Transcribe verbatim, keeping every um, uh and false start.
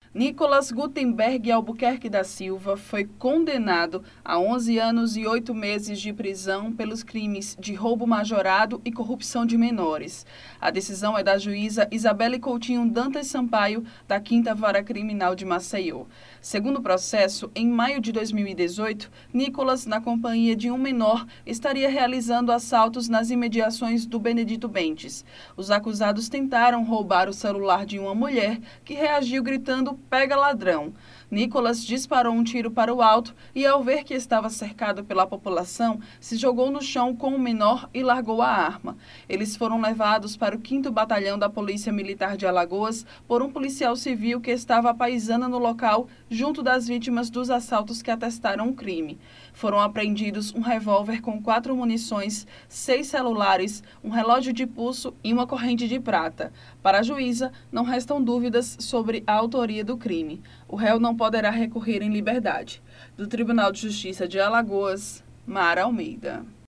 Nicolas Gutenberg Albuquerque da Silva foi condenado a onze anos e oito meses de prisão pelos crimes de roubo majorado e corrupção de menores. A decisão é da juíza Isabelle Coutinho Dantas Sampaio, da quinta Vara Criminal de Maceió. Segundo o processo, em maio de dois mil e dezoito, Nicolas, na companhia de um menor, estaria realizando assaltos nas imediações do Benedito Bentes. Os acusados tentaram roubar o celular de uma mulher, que reagiu gritando "Pega ladrão". Nicolas disparou um tiro para o alto e, ao ver que estava cercado pela população, se jogou no chão com o menor e largou a arma. Eles foram levados para o quinto Batalhão da Polícia Militar de Alagoas por um policial civil que estava à paisana no local, junto das vítimas dos assaltos que atestaram o crime. Foram apreendidos um revólver com quatro munições, seis celulares, um relógio de pulso e uma corrente de prata. Para a juíza, não restam dúvidas sobre a autoria do crime. O réu não poderá recorrer em liberdade. Do Tribunal de Justiça de Alagoas, Mara Almeida.